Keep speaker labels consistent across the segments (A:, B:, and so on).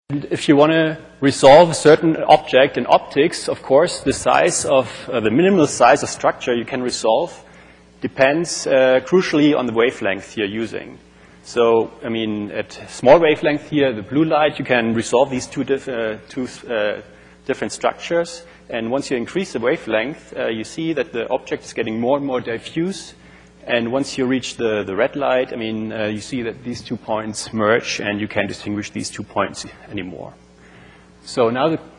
A: And if you want to resolve a certain object in optics, of course, the size of the minimal size of structure you can resolve depends crucially on the wavelength you're using. So, I mean, at small wavelength here, the blue light, you can resolve these two different structures. And once you increase the wavelength, you see that the object is getting more and more diffuse. And once you reach the red light, I mean, you see that these 2 points merge, and you can't distinguish these 2 points anymore. So now the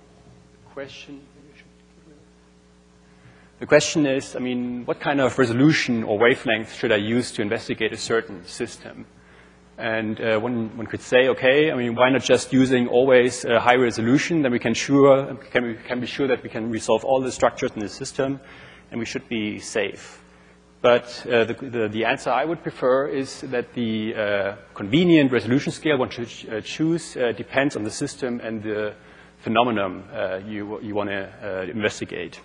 A: question is, I mean, what kind of resolution or wavelength should I use to investigate a certain system? And one could say, okay, I mean, why not just using always high resolution? Then we can be sure that we can resolve all the structures in the system, and we should be safe. But the answer I would prefer is that the convenient resolution scale one should choose depends on the system and the phenomenon you want to investigate.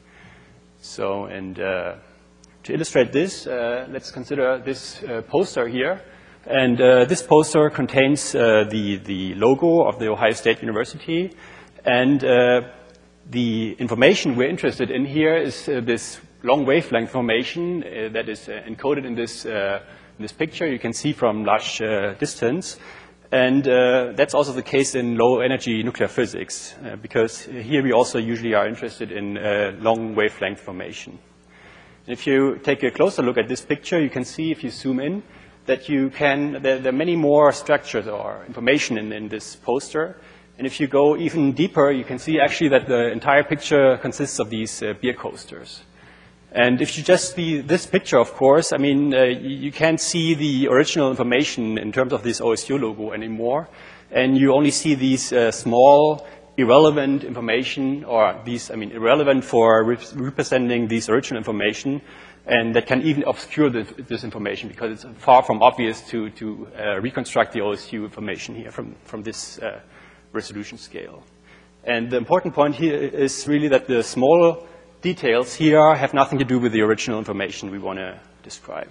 A: So, and to illustrate this, let's consider this poster here. And this poster contains the logo of the Ohio State University. And the information we're interested in here is this long wavelength information that is encoded in this picture. You can see from large distance. And that's also the case in low-energy nuclear physics, because here we also usually are interested in long wavelength information. And if you take a closer look at this picture, you can see, if you zoom in, that there are many more structures or information in this poster. And if you go even deeper, you can see actually that the entire picture consists of these beer coasters. And if you just see this picture, of course, I mean, you can't see the original information in terms of this OSU logo anymore. And you only see these small, irrelevant information, or these, I mean, irrelevant for representing this original information. And that can even obscure this information, because it's far from obvious to reconstruct the OSU information here from this resolution scale. And the important point here is really that the small details here have nothing to do with the original information we want to describe.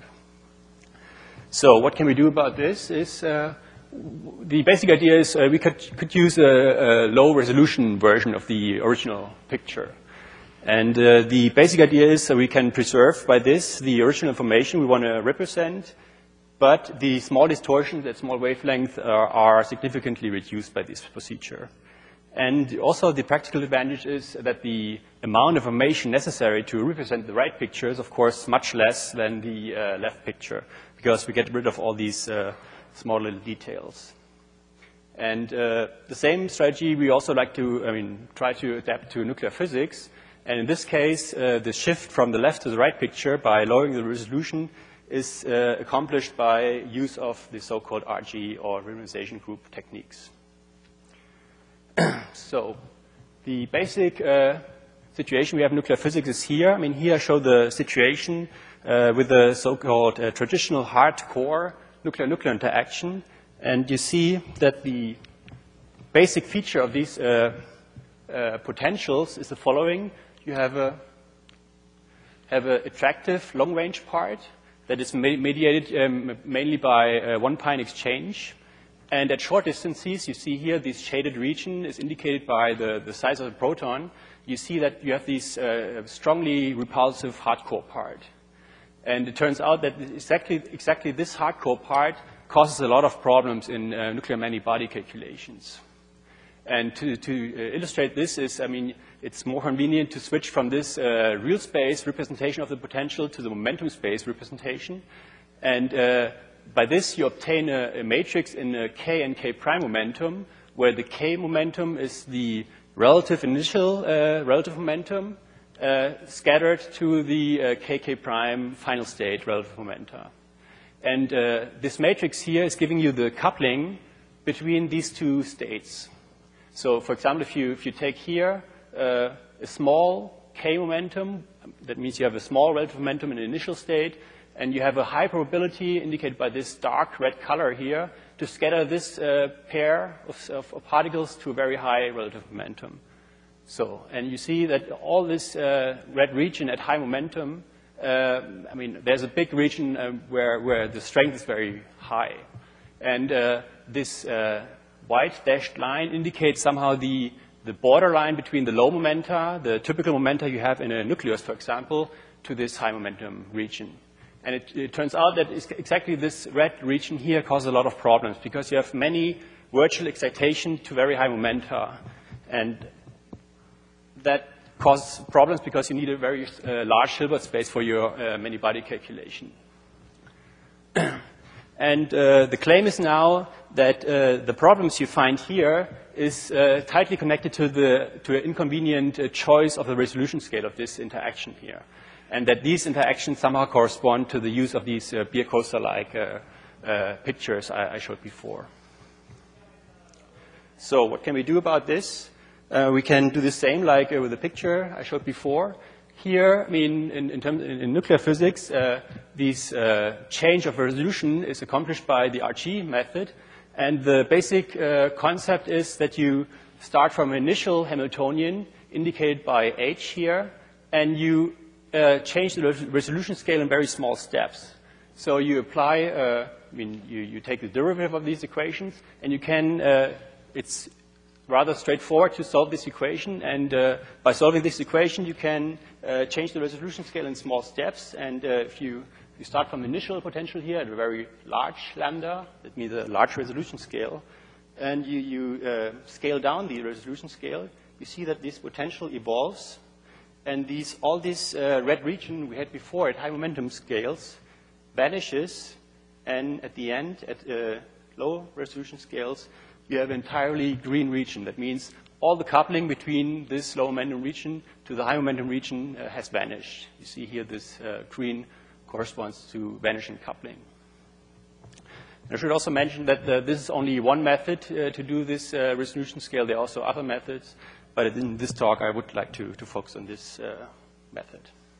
A: So what can we do about this is, the basic idea is we could use a low-resolution version of the original picture. And the basic idea is we can preserve by this the original information we want to represent, but the small distortions at small wavelength are significantly reduced by this procedure. And also the practical advantage is that the amount of information necessary to represent the right picture is, of course, much less than the left picture, because we get rid of all these small little details. And the same strategy we also like to, I mean, try to adapt to nuclear physics. And in this case, the shift from the left to the right picture by lowering the resolution is accomplished by use of the so-called RG, or renormalization group techniques. So the basic situation we have in nuclear physics is here. I mean, here I show the situation with the so-called traditional hard-core nuclear-nuclear interaction. And you see that the basic feature of these potentials is the following. You have a attractive long-range part that is mediated mainly by one-pi exchange. And at short distances, you see here this shaded region is indicated by the size of the proton. You see that you have this strongly repulsive hardcore part. And it turns out that exactly this hardcore part causes a lot of problems in nuclear many-body calculations. And to illustrate this is, I mean, it's more convenient to switch from this real space representation of the potential to the momentum space representation. And by this, you obtain a matrix in a k and k prime momentum, where the k momentum is the relative initial relative momentum scattered to the kk prime final state relative momenta. And this matrix here is giving you the coupling between these two states. So, for example, if you take here a small k momentum, that means you have a small relative momentum in the initial state, and you have a high probability indicated by this dark red color here to scatter this pair of particles to a very high relative momentum. So, and you see that all this red region at high momentum, I mean, there's a big region where the strength is very high. And this white dashed line indicates somehow the borderline between the low momenta, the typical momenta you have in a nucleus, for example, to this high momentum region. And it turns out that exactly this red region here causes a lot of problems because you have many virtual excitation to very high momenta. And that causes problems because you need a very large Hilbert space for your many-body calculation. And the claim is now that the problems you find here is tightly connected to an inconvenient choice of the resolution scale of this interaction here. And that these interactions somehow correspond to the use of these beer coaster-like pictures I showed before. So what can we do about this? We can do the same like with the picture I showed before. Here, I mean, in nuclear physics, this change of resolution is accomplished by the RG method. And the basic concept is that you start from an initial Hamiltonian, indicated by H here, and you change the resolution scale in very small steps. So you apply, you take the derivative of these equations, and you can, it's rather straightforward to solve this equation. And by solving this equation, you can change the resolution scale in small steps. And if you start from the initial potential here at a very large lambda, that means a large resolution scale, and you scale down the resolution scale, you see that this potential evolves. And all this red region we had before at high momentum scales vanishes. And at the end, at low resolution scales, you have an entirely green region. That means all the coupling between this low momentum region to the high momentum region has vanished. You see here this green corresponds to vanishing coupling. I should also mention that this is only one method to do this resolution scale. There are also other methods, but in this talk I would like to focus on this method.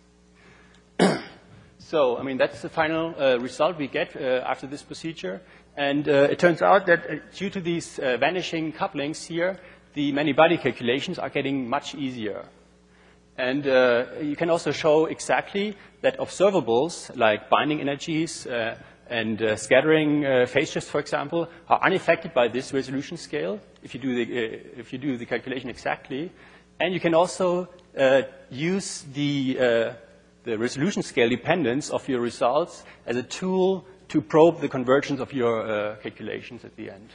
A: So, I mean, that's the final result we get after this procedure. And it turns out that due to these vanishing couplings here, the many-body calculations are getting much easier. And you can also show exactly that observables, like binding energies and scattering phase shifts, for example, are unaffected by this resolution scale if you do the calculation exactly. And you can also use the resolution scale dependence of your results as a tool to probe the convergence of your calculations at the end.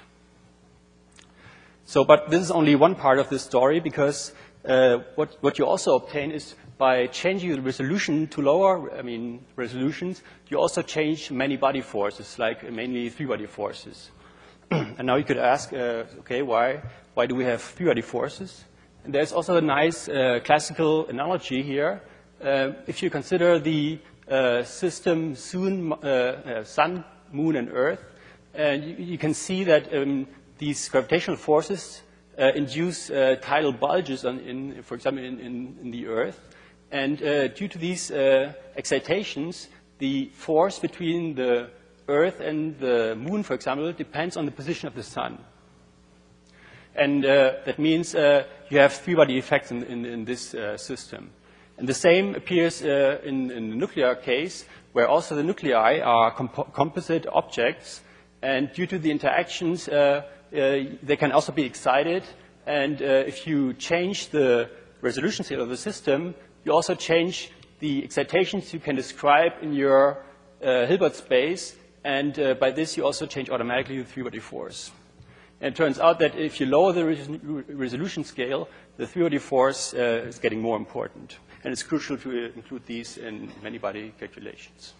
A: So, but this is only one part of this story, because what you also obtain is by changing the resolution to lower, resolutions, you also change many body forces, like mainly three-body forces. And now you could ask, okay, why do we have three-body forces? And there's also a nice classical analogy here. If you consider the system Sun, Moon, and Earth, you can see that these gravitational forces induce tidal bulges, for example, in the Earth. And due to these excitations, the force between the Earth and the Moon, for example, depends on the position of the Sun. And that means you have three-body effects in this system. And the same appears in the nuclear case, where also the nuclei are composite objects. And due to the interactions, they can also be excited. And if you change the resolution scale of the system, you also change the excitations you can describe in your Hilbert space. And by this, you also change automatically the three-body force. And it turns out that if you lower the resolution scale, the three-body force is getting more important. And it's crucial to include these in many-body calculations.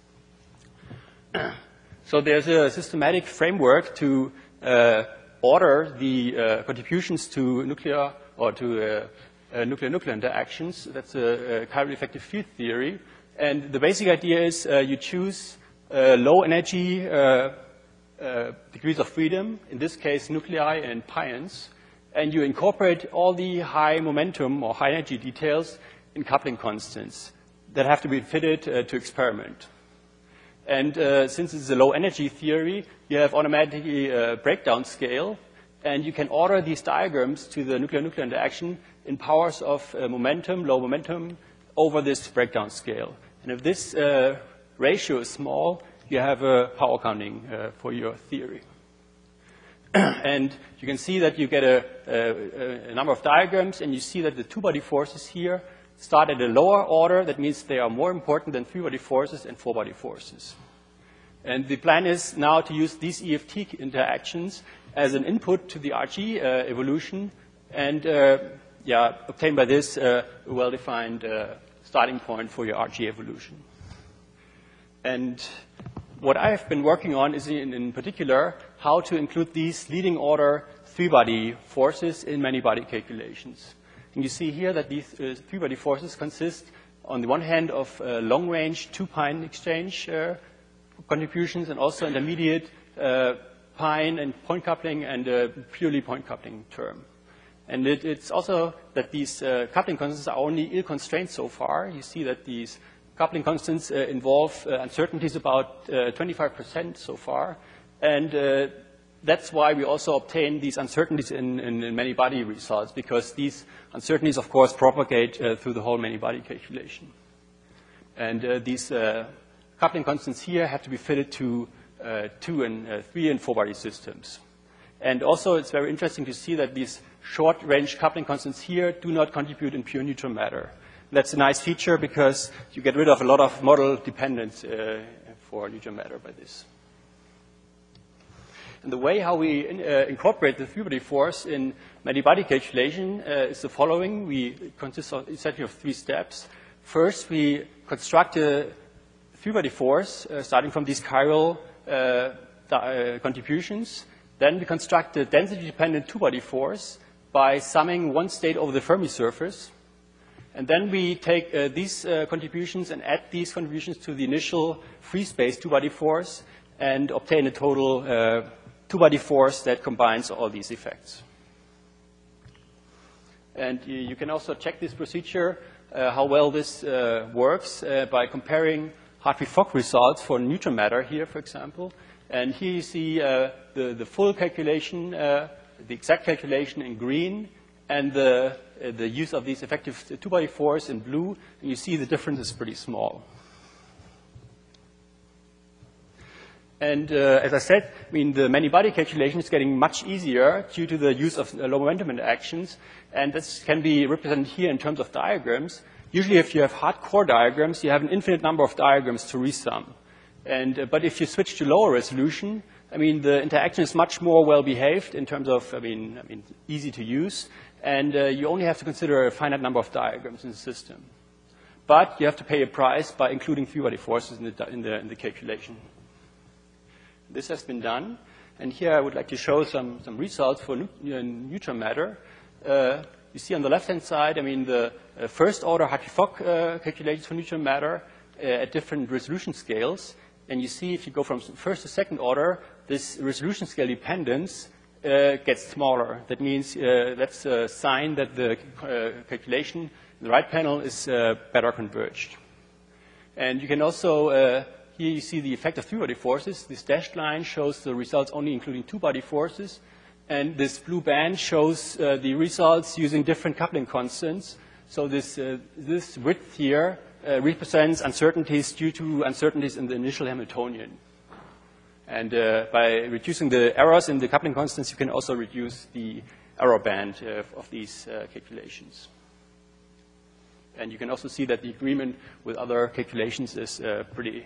A: So there's a systematic framework to order the contributions to nuclear or to nuclear-nuclear interactions. That's a chiral effective field theory. And the basic idea is you choose low energy degrees of freedom, in this case nuclei and pions, and you incorporate all the high momentum or high energy details in coupling constants that have to be fitted to experiment. And since it's a low energy theory, you have automatically a breakdown scale, and you can order these diagrams to the nuclear-nuclear interaction in powers of momentum, low momentum, over this breakdown scale. And if this ratio is small, you have a power counting for your theory. And you can see that you get a number of diagrams, and you see that the two-body forces here start at a lower order. That means they are more important than three-body forces and four-body forces. And the plan is now to use these EFT interactions as an input to the RG evolution, and obtain by this a well-defined starting point for your RG evolution. And what I've been working on is, in particular, how to include these leading order three-body forces in many-body calculations. And you see here that these three-body forces consist, on the one hand, of long-range two-pine exchange contributions, and also intermediate pine and point coupling and purely point coupling term. And it's also that these coupling constants are only ill-constrained so far. You see that these coupling constants involve uncertainties about 25% so far. And that's why we also obtain these uncertainties in many-body results, because these uncertainties, of course, propagate through the whole many-body calculation. And these coupling constants here have to be fitted to 2 and 3 and 4-body systems. And also, it's very interesting to see that these short-range coupling constants here do not contribute in pure neutral matter. That's a nice feature because you get rid of a lot of model dependence for neutral matter by this. And the way how we incorporate the three-body force in many-body calculation is the following. We consist of essentially of 3 steps. First, we construct a three-body force starting from these chiral contributions. Then we construct a density-dependent two-body force by summing one state over the Fermi surface. And then we take these contributions and add these contributions to the initial free space two-body force and obtain a total two-body force that combines all these effects. And you can also check this procedure, how well this works, by comparing Hartree-Fock results for neutral matter here, for example. And here you see the full calculation, the exact calculation in green, and the use of these effective two-body force in blue. And you see the difference is pretty small. And as I said, I mean, the many-body calculation is getting much easier due to the use of low momentum interactions. And this can be represented here in terms of diagrams. Usually, if you have hardcore diagrams, you have an infinite number of diagrams to resum. And but if you switch to lower resolution, I mean, the interaction is much more well-behaved in terms of, I mean, easy to use. And you only have to consider a finite number of diagrams in the system. But you have to pay a price by including three-body forces in the calculation. This has been done. And here I would like to show some results for neutral matter. You see on the left-hand side, I mean, the first-order Hartree-Fock calculations for neutral matter at different resolution scales. And you see if you go from first to second order, this resolution scale dependence gets smaller. That means that's a sign that the calculation in the right panel is better converged. And you can also, here you see the effect of three-body forces. This dashed line shows the results only including two-body forces. And this blue band shows the results using different coupling constants. So this width here represents uncertainties due to uncertainties in the initial Hamiltonian. And by reducing the errors in the coupling constants, you can also reduce the error band of these calculations. And you can also see that the agreement with other calculations is pretty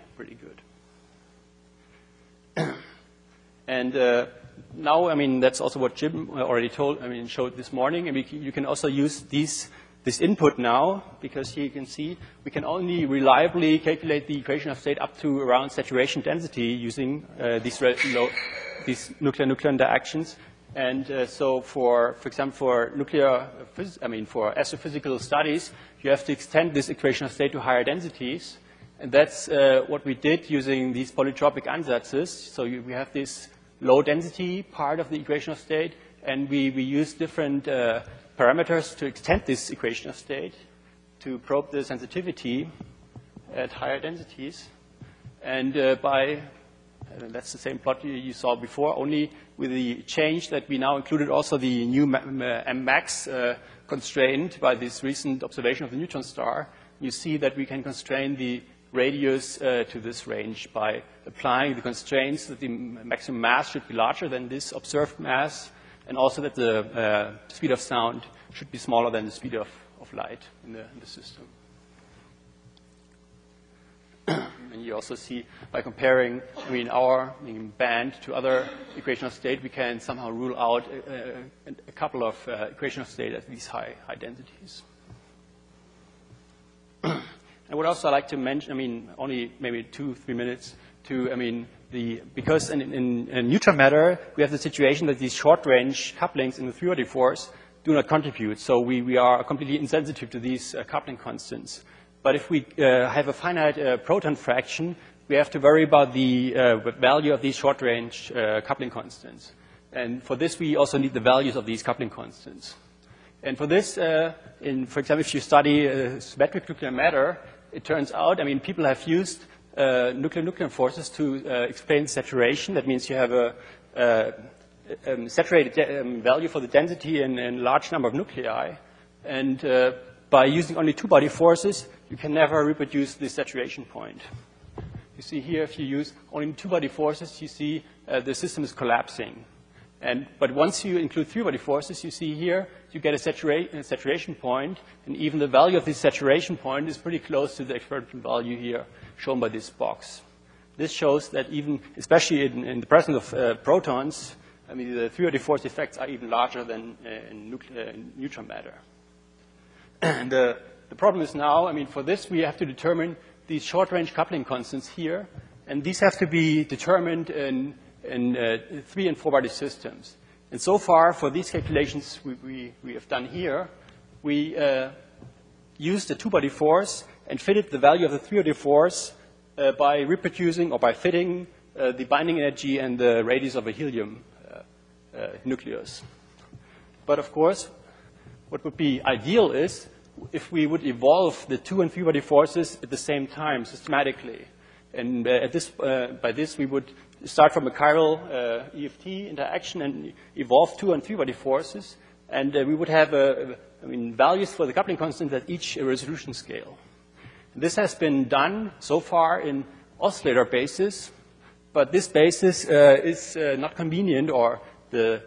A: good. And now, I mean, that's also what Jim already showed this morning. I mean, you can also use this input now, because here you can see we can only reliably calculate the equation of state up to around saturation density using these nuclear interactions. And so, for example, for for astrophysical studies, you have to extend this equation of state to higher densities. And that's what we did using these polytropic ansatzes. So we have this low density part of the equation of state, and we use different parameters to extend this equation of state to probe the sensitivity at higher densities. And that's the same plot you saw before, only with the change that we now included also the new Mmax constraint by this recent observation of the neutron star. You see that we can constrain the radius to this range by applying the constraints that the maximum mass should be larger than this observed mass, and also that the speed of sound should be smaller than the speed of light in the system. And you also see by comparing, our band to other equation of state, we can somehow rule out a couple of equation of state at these high densities. I would also like to mention, only maybe 2-3 minutes to, because in neutron matter, we have the situation that these short-range couplings in the three-body force do not contribute. So we are completely insensitive to these coupling constants. But if we have a finite proton fraction, we have to worry about the value of these short-range coupling constants. And for this, we also need the values of these coupling constants. And for this, for example, if you study symmetric nuclear matter, it turns out, people have used nuclear forces to explain saturation. That means you have a saturated value for the density in a large number of nuclei. And by using only two-body forces, you can never reproduce the saturation point. You see here, if you use only two-body forces, you see the system is collapsing. But once you include three-body forces, you see here, you get a saturation point, and even the value of this saturation point is pretty close to the experimental value here, shown by this box. This shows that even, especially in the presence of protons, the three-body force effects are even larger than in neutron matter. And the problem is now, for this we have to determine these short-range coupling constants here, and these have to be determined in 3- and 4-body systems. And so far, for these calculations we have done here, we used the two-body force and fitted the value of the three-body force by reproducing or by fitting the binding energy and the radius of a helium nucleus. But of course, what would be ideal is if we would evolve the 2- and 3-body forces at the same time systematically. And by this, we would start from a chiral EFT interaction and evolve 2- and 3-body forces. And we would have values for the coupling constant at each resolution scale. This has been done so far in oscillator basis, but this basis is not convenient, or the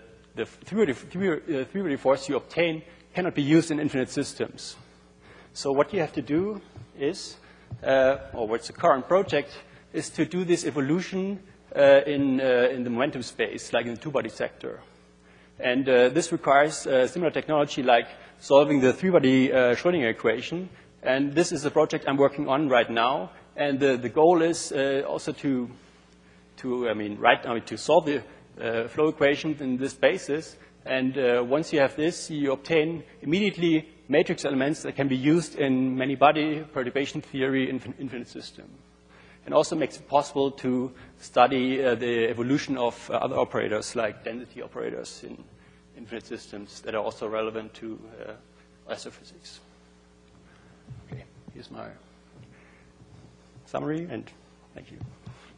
A: 3-body force you obtain cannot be used in infinite systems. So what you have to do is, or what's the current project, is to do this evolution in the momentum space, like in the two-body sector. And this requires similar technology like solving the three-body Schrödinger equation. And this is a project I'm working on right now. And the goal is also to solve the flow equation in this basis. And once you have this, you obtain immediately matrix elements that can be used in many-body perturbation theory in infinite system. And also makes it possible to study the evolution of other operators, like density operators in infinite systems that are also relevant to astrophysics. Okay, here's my summary, and thank you.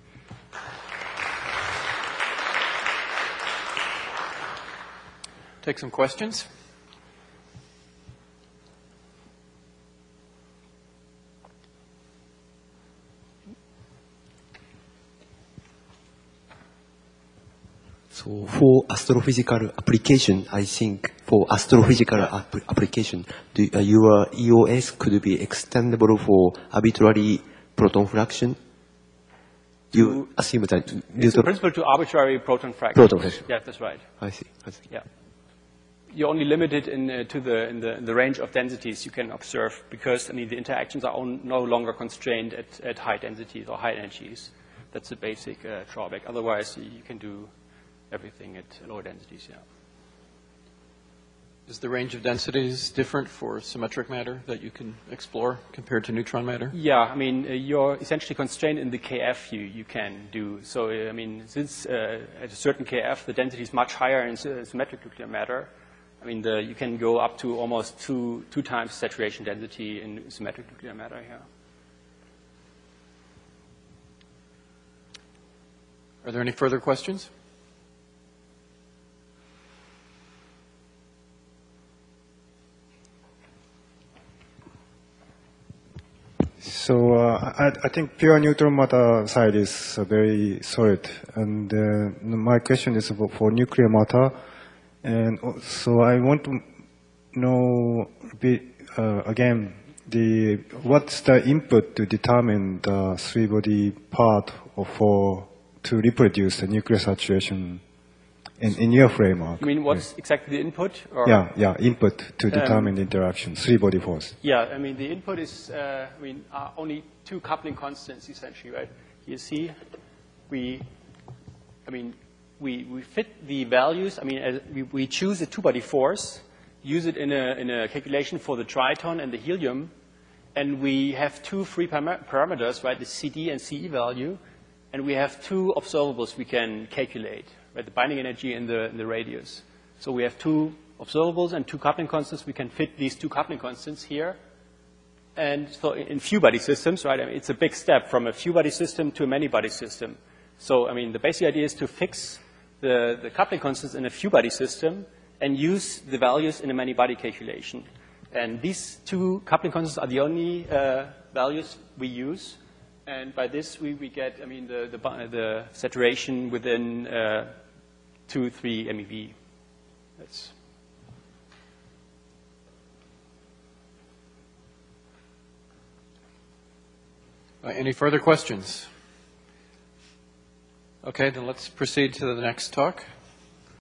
B: Take some questions.
C: So for astrophysical application, I think for astrophysical application, your EOS could be extendable for arbitrary proton fraction. You assume that
A: it's a principle to arbitrary proton fraction.
C: Proton fraction.
A: Yeah, that's right.
C: I see.
A: Yeah. You're only limited in the range of densities you can observe, because the interactions are no longer constrained at high densities or high energies. That's the basic drawback. Otherwise, you can do everything at lower densities. Yeah.
B: Is the range of densities different for symmetric matter that you can explore compared to neutron matter?
A: Yeah, you're essentially constrained in the KF you can do. So, since at a certain KF, the density is much higher in symmetric nuclear matter, you can go up to almost two times saturation density in symmetric nuclear matter here.
B: Are there any further questions?
D: So I think pure neutron matter side is very solid, and my question is for nuclear matter, and so I want to know again what's the input to determine the three-body part to reproduce the nuclear saturation in your framework?
A: You mean what's exactly the input? Or?
D: Yeah, input to determine the interaction, three-body force.
A: Yeah, I mean, the input is, only two coupling constants, essentially, right? You see, we fit the values. I mean, we choose a two-body force, use it in a calculation for the triton and the helium, and we have two free parameters, right, the CD and CE value, and we have two observables we can calculate, right, the binding energy and the radius. So we have two observables and two coupling constants. We can fit these two coupling constants here. And so in few-body systems, right, I mean, it's a big step from a few-body system to a many-body system. So, I mean, the basic idea is to fix the coupling constants in a few-body system and use the values in a many-body calculation. And these two coupling constants are the only values we use. And by this, we get, I mean, the saturation within 2-3 MeV. That's
B: any further questions? Okay, then let's proceed to the next talk.